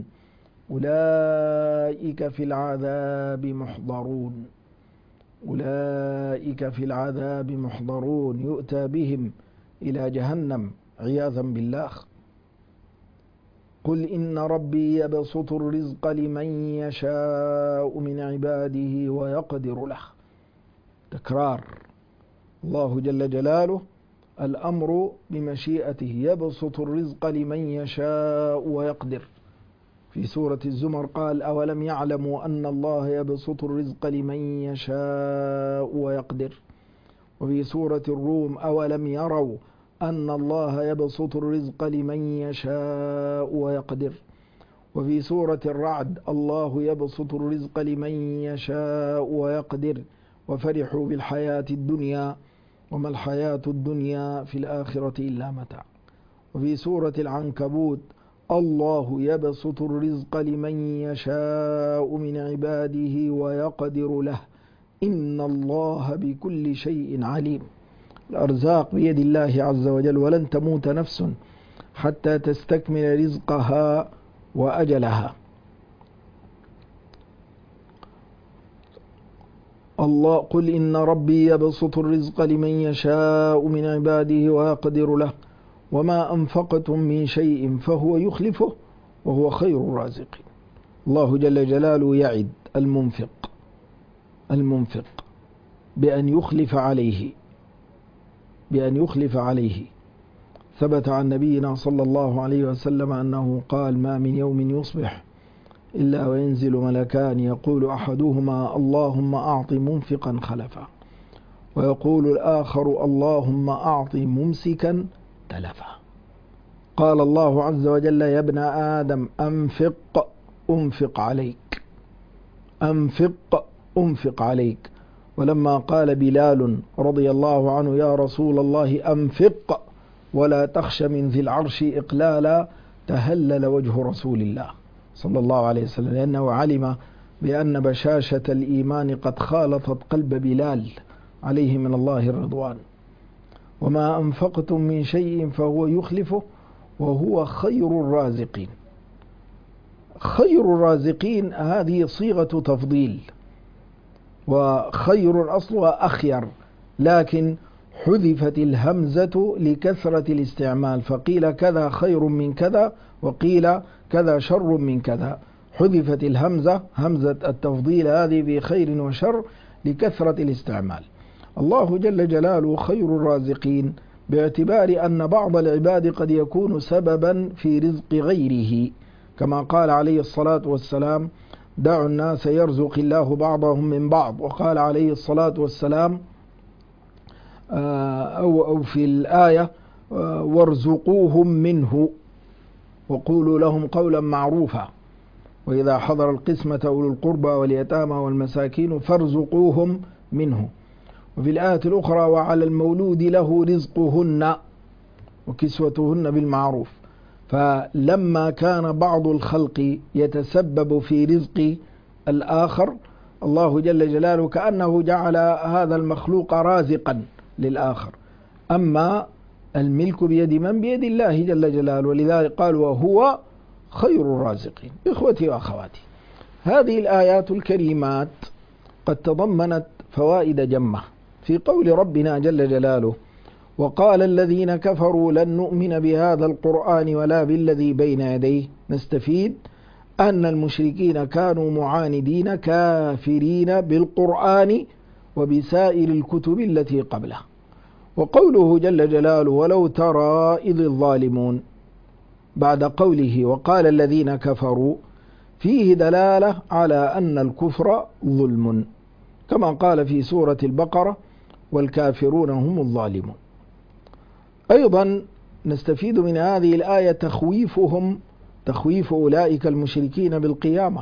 أولئك في العذاب محضرون. أولئك في العذاب محضرون يؤتى بهم إلى جهنم عياذا بالله. قل إن ربي يبسط الرزق لمن يشاء من عباده ويقدر له. تكرار. الله جل جلاله الأمر بمشيئته، يبسط الرزق لمن يشاء ويقدر. في سورة الزمر قال: أولم يعلموا أن الله يبسط الرزق لمن يشاء ويقدر. وفي سورة الروم: أولم يروا أن الله يبسط الرزق لمن يشاء ويقدر. وفي سورة الرعد: الله يبسط الرزق لمن يشاء ويقدر وفرحوا بالحياة الدنيا وما الحياة الدنيا في الآخرة إلا متاع. وفي سورة العنكبوت: الله يبسط الرزق لمن يشاء من عباده ويقدر له إن الله بكل شيء عليم. الأرزاق بيد الله عز وجل، ولن تموت نفس حتى تستكمل رزقها وأجلها. الله قل إن ربي يبسط الرزق لمن يشاء من عباده ويقدر له وما أنفقتم من شيء فهو يخلفه وهو خير الرازقين. الله جل جلاله يعد المنفق المنفق بأن يخلف عليه بأن يخلف عليه. ثبت عن نبينا صلى الله عليه وسلم أنه قال: ما من يوم يصبح إلا وينزل ملكان يقول أحدهما اللهم أعط منفقا خلفا ويقول الآخر اللهم أعط ممسكا تلفا. قال الله عز وجل: يا ابن آدم أنفق أنفق عليك، أنفق أنفق عليك. ولما قال بلال رضي الله عنه يا رسول الله أنفق ولا تخش من ذي العرش إقلالا، تهلل وجه رسول الله صلى الله عليه وسلم، لأنه علم بأن بشاشة الإيمان قد خالطت قلب بلال عليه من الله الرضوان. وما أنفقتم من شيء فهو يخلفه وهو خير الرازقين. خير الرازقين هذه صيغة تفضيل، وخير الأصل أخير، لكن حذفت الهمزة لكثرة الاستعمال، فقيل كذا خير من كذا وقيل كذا شر من كذا. حذفت الهمزة، همزة التفضيل هذه بخير وشر لكثرة الاستعمال. الله جل جلاله خير الرازقين باعتبار أن بعض العباد قد يكون سببا في رزق غيره، كما قال عليه الصلاة والسلام دعوا الناس يرزق الله بعضهم من بعض. وقال عليه الصلاة والسلام أو في الآية وارزقوهم منه وقولوا لهم قولا معروفا، وإذا حضر القسمة أولو القربى واليتامى والمساكين فارزقوهم منه. وفي الآية الأخرى وعلى المولود له رزقهن وكسوتهن بالمعروف. فلما كان بعض الخلق يتسبب في رزق الآخر، الله جل جلاله كأنه جعل هذا المخلوق رازقا للآخر. أما الملك بيد من؟ بيد الله جل جلاله، ولذلك قال وهو خير الرازقين. إخوتي وأخواتي، هذه الآيات الكريمات قد تضمنت فوائد جمة. في قول ربنا جل جلاله وقال الذين كفروا لن نؤمن بهذا القرآن ولا بالذي بين يديه، نستفيد أن المشركين كانوا معاندين كافرين بالقرآن وبسائر الكتب التي قبله. وقوله جل جلاله ولو ترى إذ الظالمون بعد قوله وقال الذين كفروا فيه دلالة على أن الكفر ظلم، كما قال في سورة البقرة والكافرون هم الظالمون. أيضا نستفيد من هذه الآية تخويفهم تخويف أولئك المشركين بالقيامة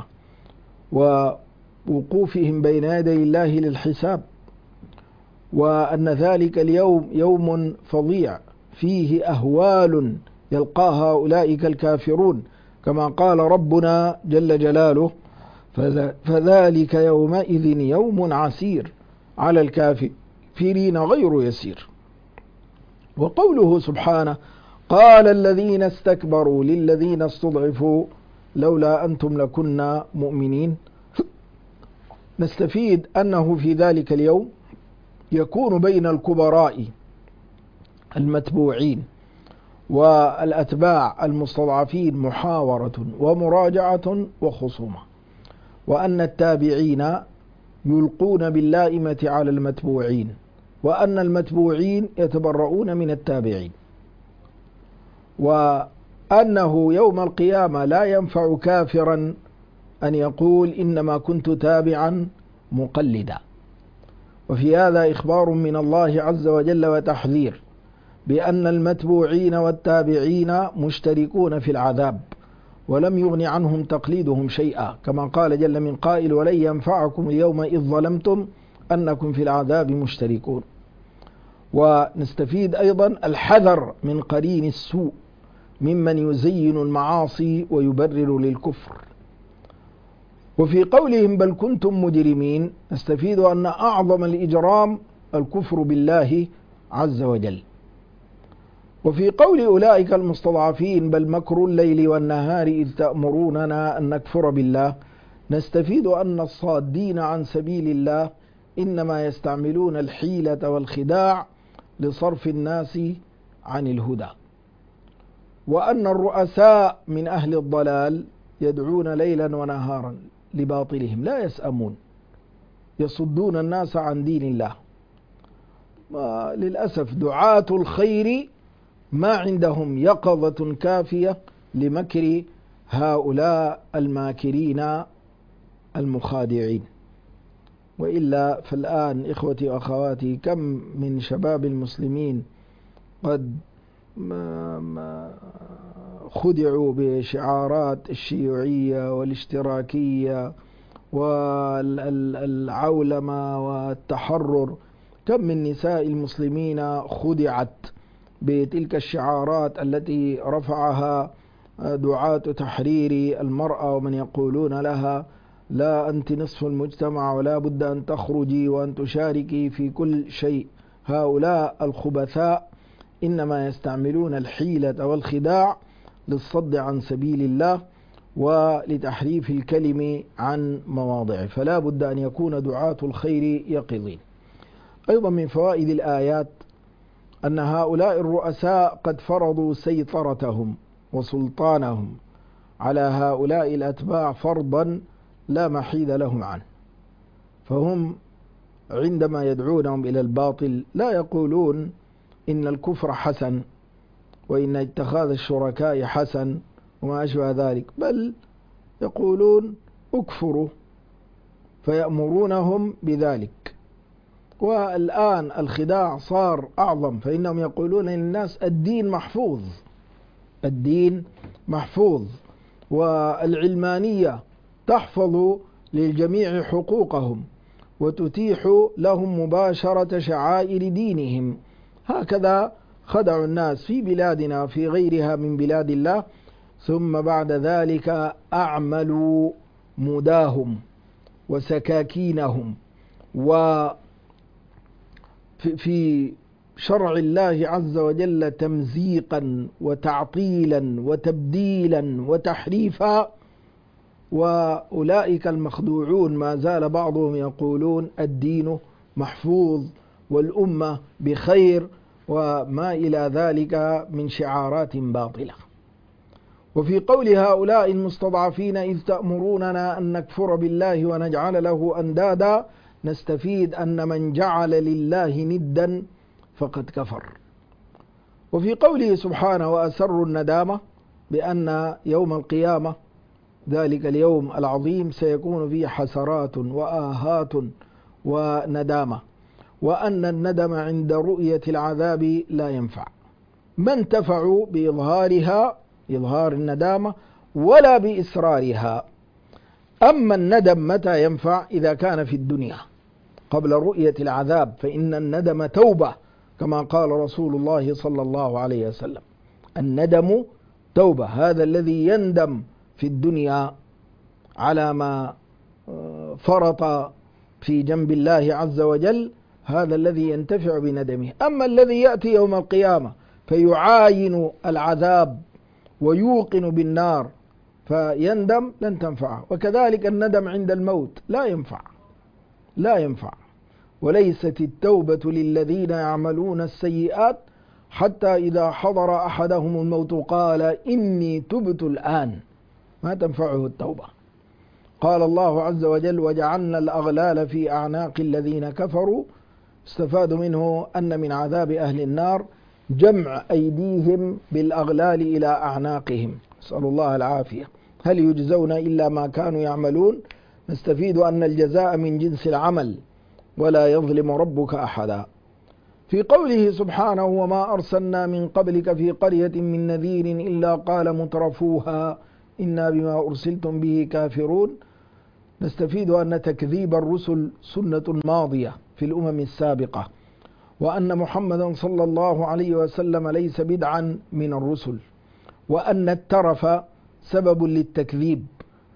ووقوفهم بين يدي الله للحساب، وأن ذلك اليوم يوم فظيع فيه أهوال يلقاها أولئك الكافرون، كما قال ربنا جل جلاله فذلك يومئذ يوم عسير على الكافرين غير يسير. وقوله سبحانه قال الذين استكبروا للذين استضعفوا لولا أنتم لكنا مؤمنين، نستفيد أنه في ذلك اليوم يكون بين الكبراء المتبوعين والأتباع المستضعفين محاورة ومراجعة وخصومة، وأن التابعين يلقون باللائمة على المتبوعين، وأن المتبوعين يتبرؤون من التابعين، وأنه يوم القيامة لا ينفع كافرا أن يقول إنما كنت تابعا مقلدا. وفي هذا إخبار من الله عز وجل وتحذير بأن المتبوعين والتابعين مشتركون في العذاب، ولم يغن عنهم تقليدهم شيئا، كما قال جل من قائل ولن ينفعكم اليوم إذ ظلمتم أنكم في العذاب مشتركون. ونستفيد أيضا الحذر من قرين السوء ممن يزين المعاصي ويبرر للكفر. وفي قولهم بل كنتم مجرمين نستفيد أن أعظم الإجرام الكفر بالله عز وجل. وفي قول أولئك المستضعفين بل مكر الليل والنهار إذ تأمروننا أن نكفر بالله نستفيد أن الصادين عن سبيل الله إنما يستعملون الحيلة والخداع لصرف الناس عن الهدى، وأن الرؤساء من أهل الضلال يدعون ليلا ونهارا لباطلهم لا يسأمون، يصدون الناس عن دين الله. للأسف دعاة الخير ما عندهم يقظة كافية لمكر هؤلاء الماكرين المخادعين. وإلا فالآن إخوتي وأخواتي كم من شباب المسلمين قد ما ما خدعوا بشعارات الشيوعية والاشتراكية والعولمة والتحرر. كم من نساء المسلمين خدعت بتلك الشعارات التي رفعها دعاة تحرير المرأة، ومن يقولون لها لا أنت نصف المجتمع ولا بد أن تخرجي وأن تشاركي في كل شيء. هؤلاء الخبثاء إنما يستعملون الحيلة والخداع للصد عن سبيل الله ولتحريف الكلم عن مواضعه، فلا بد أن يكون دعاة الخير يقظين. أيضا من فوائد الآيات أن هؤلاء الرؤساء قد فرضوا سيطرتهم وسلطانهم على هؤلاء الأتباع فرضا لا محيد لهم عنه، فهم عندما يدعونهم إلى الباطل لا يقولون إن الكفر حسن وإن اتخاذ الشركاء حسن وما أشبه ذلك، بل يقولون اكفروا فيأمرونهم بذلك. والآن الخداع صار أعظم، فإنهم يقولون للناس الدين محفوظ، الدين محفوظ، والعلمانية تحفظ للجميع حقوقهم وتتيح لهم مباشرة شعائر دينهم. هكذا خدعوا الناس في بلادنا وفي غيرها من بلاد الله، ثم بعد ذلك أعملوا مداهم وسكاكينهم وفي شرع الله عز وجل تمزيقا وتعطيلا وتبديلا وتحريفا، وأولئك المخدوعون ما زال بعضهم يقولون الدين محفوظ والأمة بخير وما إلى ذلك من شعارات باطلة. وفي قول هؤلاء المستضعفين إذ تأمروننا أن نكفر بالله ونجعل له أندادا نستفيد أن من جعل لله ندا فقد كفر. وفي قوله سبحانه وأسروا الندامة بأن يوم القيامة ذلك اليوم العظيم سيكون فيه حسرات وآهات وندامة، وأن الندم عند رؤية العذاب لا ينفع، ما انتفعوا بإظهارها إظهار الندامة ولا بإسرارها. أما الندم متى ينفع؟ إذا كان في الدنيا قبل رؤية العذاب، فإن الندم توبة كما قال رسول الله صلى الله عليه وسلم، الندم توبة. هذا الذي يندم في الدنيا على ما فرط في جنب الله عز وجل هذا الذي ينتفع بندمه. أما الذي يأتي يوم القيامة فيعاين العذاب ويوقن بالنار فيندم لن تنفعه. وكذلك الندم عند الموت لا ينفع لا ينفع. وليست التوبة للذين يعملون السيئات حتى إذا حضر أحدهم الموت قال إني تبت الآن، ما تنفعه التوبة. قال الله عز وجل وجعلنا الأغلال في أعناق الذين كفروا، استفاد منه أن من عذاب أهل النار جمع أيديهم بالأغلال إلى أعناقهم، نسأل الله العافية. هل يجزون إلا ما كانوا يعملون؟ نستفيد أن الجزاء من جنس العمل ولا يظلم ربك أحدا. في قوله سبحانه وما أرسلنا من قبلك في قرية من نذير إلا قال مترفوها إنا بما أرسلتم به كافرون، نستفيد أن تكذيب الرسل سنة ماضية في الأمم السابقة، وأن محمدا صلى الله عليه وسلم ليس بدعا من الرسل، وأن الترف سبب للتكذيب،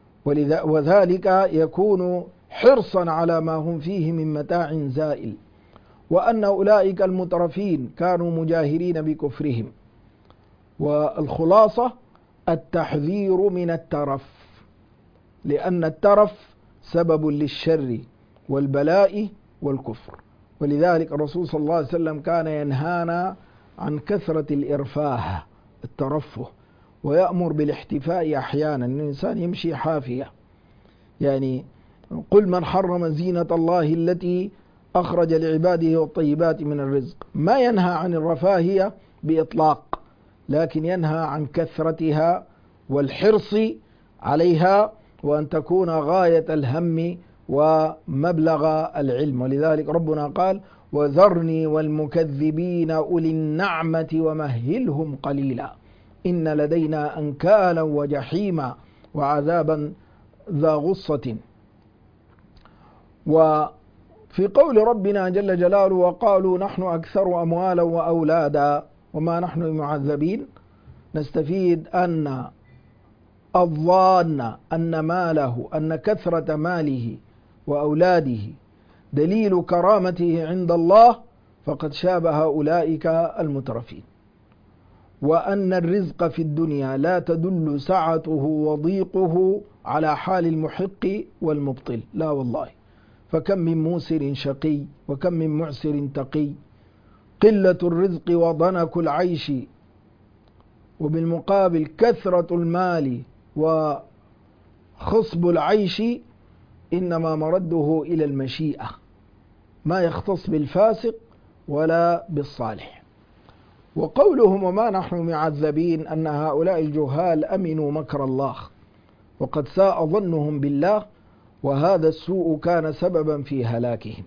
وذلك يكون حرصا على ما هم فيه من متاع زائل، وأن أولئك المترفين كانوا مجاهرين بكفرهم. والخلاصة التحذير من الترف، لأن الترف سبب للشر والبلاء والكفر. ولذلك الرسول صلى الله عليه وسلم كان ينهانا عن كثرة الإرفاه الترفه، ويأمر بالاحتفاء أحيانا، الإنسان يمشي حافية. يعني قل من حرم زينة الله التي أخرج لعباده والطيبات من الرزق، ما ينهى عن الرفاهية بإطلاق، لكن ينهى عن كثرتها والحرص عليها، وأن تكون غاية الهم ومبلغ العلم. ولذلك ربنا قال وذرني والمكذبين أولي النعمة ومهلهم قليلا. إن لدينا أنكالا وجحيما وعذابا ذا غصة. وفي قول ربنا جل جلاله وقالوا نحن أكثر أموالا وأولادا وما نحن معذبين، نستفيد أن الظان أن ماله أن كثرة ماله وأولاده دليل كرامته عند الله فقد شابه أولئك المترفين، وأن الرزق في الدنيا لا تدل سعته وضيقه على حال المحق والمبطل، لا والله، فكم من موسر شقي وكم من معسر تقي، قلة الرزق وضنك العيش، وبالمقابل كثرة المال وخصب العيش إنما مرده إلى المشيئة، ما يختص بالفاسق ولا بالصالح. وقولهم وما نحن معذبين أن هؤلاء الجهال أمنوا مكر الله وقد ساء ظنهم بالله، وهذا السوء كان سببا في هلاكهم.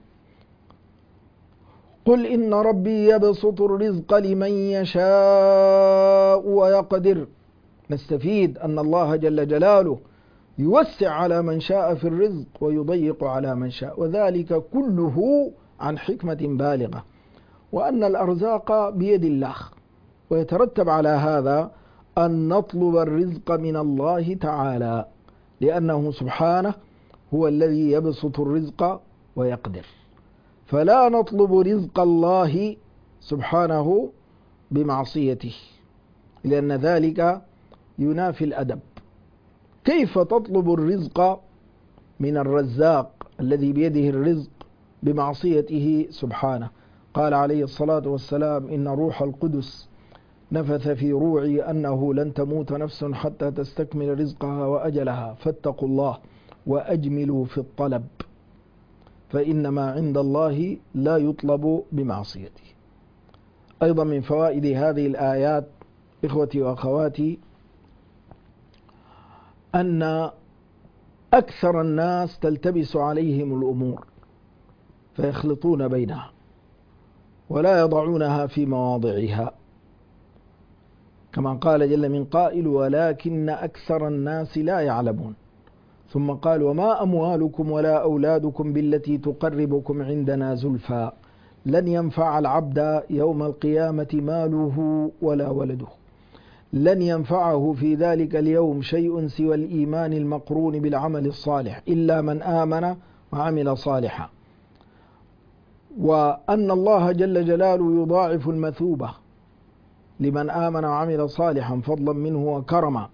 قل إن ربي يبسط الرزق لمن يشاء ويقدر، نستفيد أن الله جل جلاله يوسع على من شاء في الرزق ويضيق على من شاء، وذلك كله عن حكمة بالغة، وأن الأرزاق بيد الله، ويترتب على هذا أن نطلب الرزق من الله تعالى، لأنه سبحانه هو الذي يبسط الرزق ويقدر، فلا نطلب رزق الله سبحانه بمعصيته، لأن ذلك ينافي الأدب. كيف تطلب الرزق من الرزاق الذي بيده الرزق بمعصيته سبحانه؟ قال عليه الصلاة والسلام إن روح القدس نفث في روعي أنه لن تموت نفس حتى تستكمل رزقها وأجلها، فاتقوا الله وأجملوا في الطلب، فإنما عند الله لا يطلب بمعصيته. أيضا من فوائد هذه الآيات إخوتي وأخواتي أن أكثر الناس تلتبس عليهم الأمور فيخلطون بينها ولا يضعونها في مواضعها، كما قال جل من قائل ولكن أكثر الناس لا يعلمون. ثم قال وما أموالكم ولا أولادكم بالتي تقربكم عندنا زلفى لن ينفع العبد يوم القيامة ماله ولا ولده، لن ينفعه في ذلك اليوم شيء سوى الإيمان المقرون بالعمل الصالح إلا من آمن وعمل صالحا، وأن الله جل جلاله يضاعف المثوبة لمن آمن وعمل صالحا فضلا منه وكرما،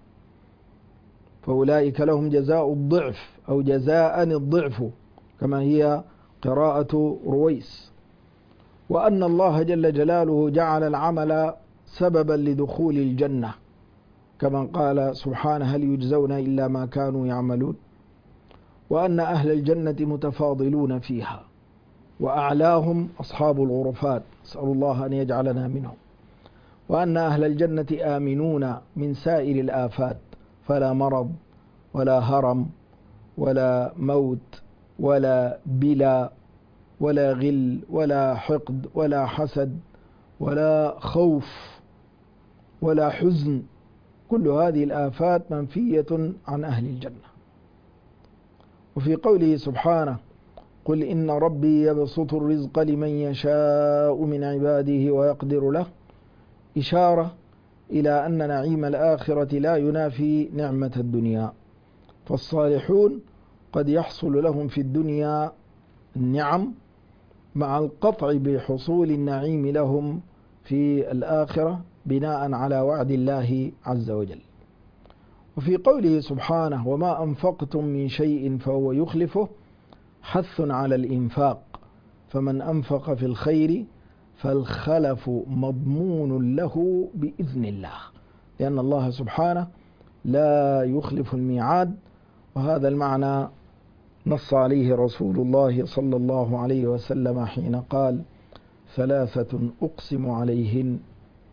فأولئك لهم جزاء الضعف أو جزاء الضعف كما هي قراءة رويس، وأن الله جل جلاله جعل العمل سببا لدخول الجنة كما قال سبحانه هل يجزون إلا ما كانوا يعملون، وأن أهل الجنة متفاضلون فيها وأعلاهم أصحاب الغرفات، نسأل الله أن يجعلنا منهم، وأن أهل الجنة آمنون من سائر الآفات فلا مرض ولا هرم ولا موت ولا بلا ولا غل ولا حقد ولا حسد ولا خوف ولا حزن، كل هذه الآفات منفية عن أهل الجنة. وفي قوله سبحانه قل إن ربي يبسط الرزق لمن يشاء من عباده ويقدر له، إشارة إلى أن نعيم الآخرة لا ينافي نعمة الدنيا، فالصالحون قد يحصل لهم في الدنيا النعم مع القطع بحصول النعيم لهم في الآخرة بناء على وعد الله عز وجل. وفي قوله سبحانه وما أنفقتم من شيء فهو يخلفه، حث على الإنفاق، فمن أنفق في الخير فالخلف مضمون له بإذن الله، لأن الله سبحانه لا يخلف الميعاد، وهذا المعنى نص عليه رسول الله صلى الله عليه وسلم حين قال ثلاثة أقسم عليهن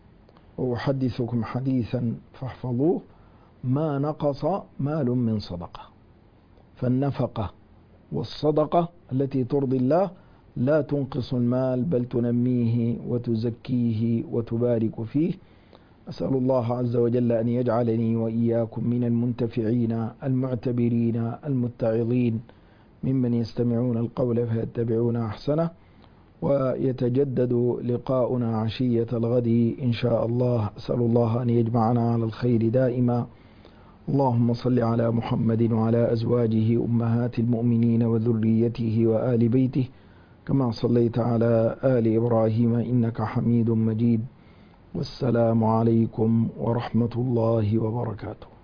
وأحدثكم حديثا فاحفظوه ما نقص مال من صدقة، فالنفقة والصدقة التي ترضي الله لا تنقص المال بل تنميه وتزكيه وتبارك فيه، أسأل الله عز وجل أن يجعلني وإياكم من المنتفعين المعتبرين المتعظين ممن يستمعون القول فيتبعون أحسنه. ويتجدد لقاؤنا عشية الغد إن شاء الله. أسأل الله أن يجمعنا على الخير دائما. اللهم صل على محمد وعلى أزواجه أمهات المؤمنين وذريته وآل بيته كما صليت على آل إبراهيم إنك حميد مجيد. والسلام عليكم ورحمة الله وبركاته.